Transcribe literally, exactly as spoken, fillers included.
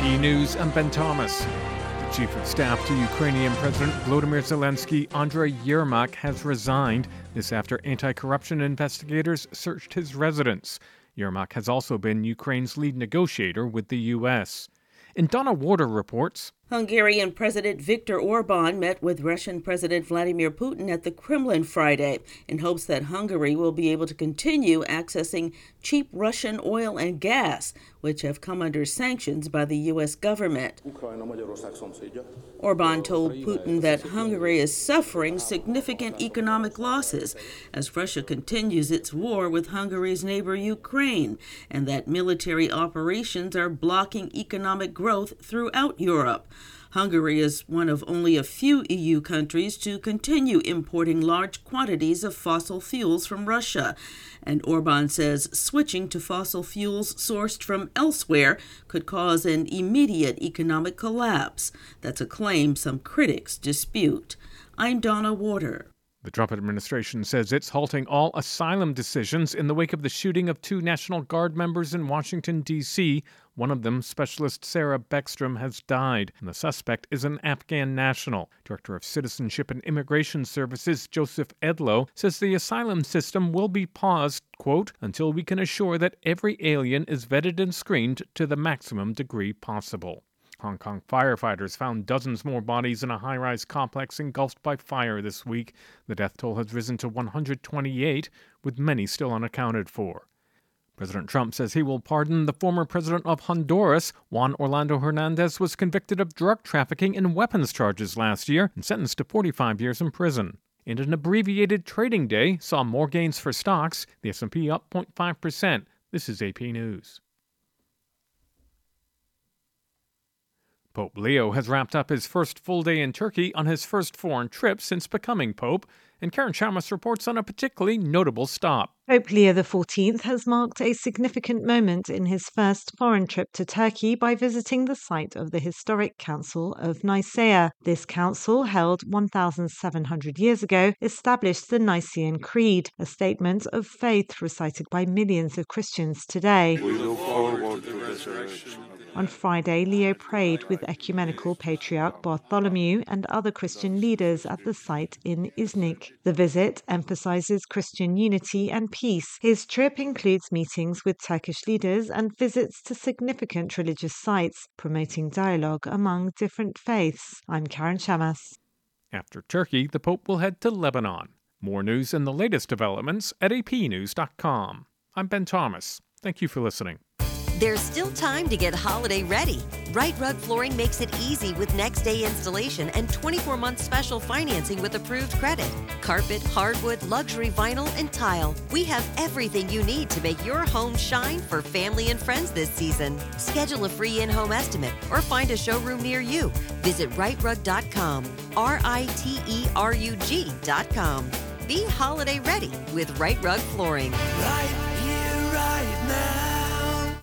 P News, I'm Ben Thomas. The Chief of Staff to Ukrainian President Volodymyr Zelensky, Andriy Yermak, has resigned. This after anti-corruption investigators searched his residence. Yermak has also been Ukraine's lead negotiator with the U S. And Donna Warder reports. Hungarian President Viktor Orban met with Russian President Vladimir Putin at the Kremlin Friday in hopes that Hungary will be able to continue accessing cheap Russian oil and gas, which have come under sanctions by the U S government. Orban told Putin that Hungary is suffering significant economic losses as Russia continues its war with Hungary's neighbor Ukraine, and that military operations are blocking economic growth throughout Europe. Hungary is one of only a few E U countries to continue importing large quantities of fossil fuels from Russia, and Orban says switching to fossil fuels sourced from elsewhere could cause an immediate economic collapse. That's a claim some critics dispute. I'm Donna Warder. The Trump administration says it's halting all asylum decisions in the wake of the shooting of two National Guard members in Washington, D C One of them, Specialist Sarah Beckstrom, has died, and the suspect is an Afghan national. Director of Citizenship and Immigration Services, Joseph Edlow, says the asylum system will be paused, quote, until we can assure that every alien is vetted and screened to the maximum degree possible. Hong Kong firefighters found dozens more bodies in a high-rise complex engulfed by fire this week. The death toll has risen to one hundred twenty-eight, with many still unaccounted for. President Trump says he will pardon the former president of Honduras. Juan Orlando Hernandez was convicted of drug trafficking and weapons charges last year and sentenced to forty-five years in prison. And an abbreviated trading day saw more gains for stocks, the S and P up zero point five percent. This is A P News. Pope Leo has wrapped up his first full day in Turkey on his first foreign trip since becoming Pope, and Karen Chamas reports on a particularly notable stop. Pope Leo the fourteenth has marked a significant moment in his first foreign trip to Turkey by visiting the site of the historic Council of Nicaea. This council, held one thousand seven hundred years ago, established the Nicene Creed, a statement of faith recited by millions of Christians today. We look forward to the resurrection. On Friday, Leo prayed with Ecumenical Patriarch Bartholomew and other Christian leaders at the site in Iznik. The visit emphasizes Christian unity and peace. His trip includes meetings with Turkish leaders and visits to significant religious sites, promoting dialogue among different faiths. I'm Karen Chamas. After Turkey, the Pope will head to Lebanon. More news and the latest developments at A P news dot com. I'm Ben Thomas. Thank you for listening. There's still time to get holiday ready. Right Rug Flooring makes it easy with next day installation and twenty-four month special financing with approved credit. Carpet, hardwood, luxury vinyl, and tile. We have everything you need to make your home shine for family and friends this season. Schedule a free in-home estimate or find a showroom near you. Visit right rug dot com, R I T E R U G dot com. Be holiday ready with Right Rug Flooring. Right here, right now.